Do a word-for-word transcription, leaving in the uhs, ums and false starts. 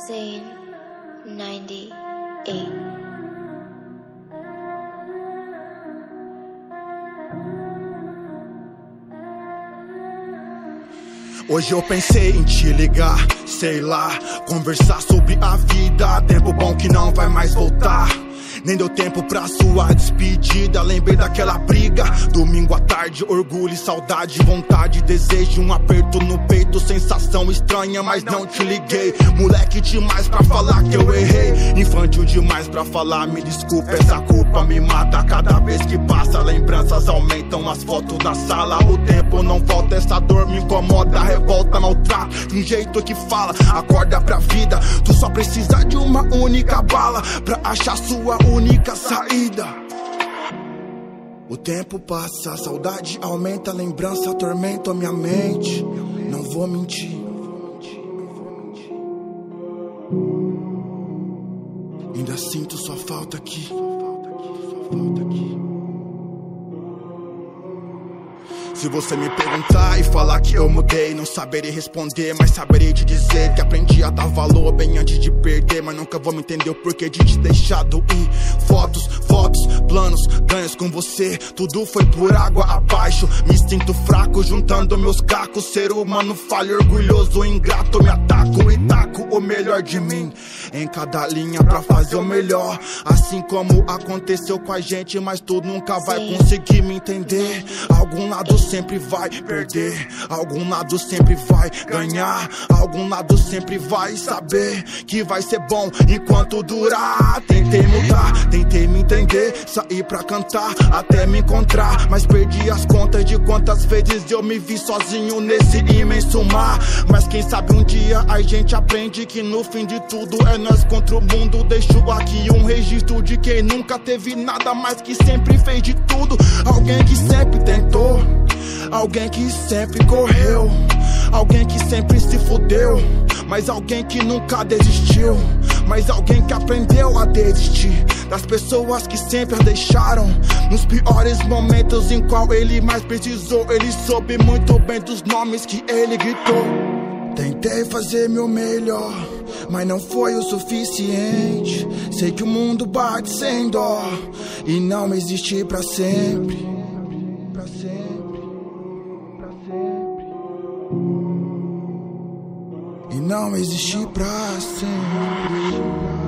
Zane ninety-eight. Hoje eu pensei em te ligar, sei lá, conversar sobre a vida. Tempo bom que não vai mais voltar. Nem deu tempo pra sua despedida. Lembrei daquela briga, domingo à tarde. Orgulho e saudade, vontade, desejo, um aperto no peito. Sensação estranha, mas não te liguei. Moleque demais pra falar que eu errei. Infantil demais pra falar, me desculpa. Essa culpa me mata cada vez que passa. Lembranças aumentam, as fotos da sala. O tempo não volta, essa dor me incomoda. Revolta, maltrata, de um jeito que fala. Acorda pra vida, tu só precisa de uma única bala pra achar sua única saída. O tempo passa, a saudade aumenta, a lembrança atormenta a minha mente. Não vou mentir, ainda sinto sua falta aqui, falta aqui. Se você me perguntar e falar que eu mudei, não saberei responder, mas saberei te dizer que aprendi a dar valor bem antes de perder. Mas nunca vou me entender o porquê de te deixado ir. Fotos, fotos, planos, ganhos com você, tudo foi por água abaixo. Me sinto fraco juntando meus cacos. Ser humano falho, orgulhoso, ingrato. Me ataco e taco o melhor de mim em cada linha pra fazer o melhor. Assim como aconteceu com a gente, mas tu nunca vai conseguir me entender. Algum lado sempre vai perder, algum lado sempre vai ganhar, algum lado sempre vai saber que vai ser bom enquanto durar. Tentei mudar, tentei me entender, saí pra cantar até me encontrar, mas perdi as contas de quantas vezes eu me vi sozinho nesse imenso mar. Mas quem sabe um dia a gente aprende que no fim de tudo é nós contra o mundo. Deixo aqui um registro de quem nunca teve nada, mas que sempre fez de tudo. Alguém que sempre tentou, alguém que sempre correu, alguém que sempre se fudeu, mas alguém que nunca desistiu, mas alguém que aprendeu a desistir das pessoas que sempre a deixaram nos piores momentos em qual ele mais precisou. Ele soube muito bem dos nomes que ele gritou. Tentei fazer meu melhor, mas não foi o suficiente. Sei que o mundo bate sem dó e não existe pra sempre, pra sempre, pra sempre, e não existe pra sempre.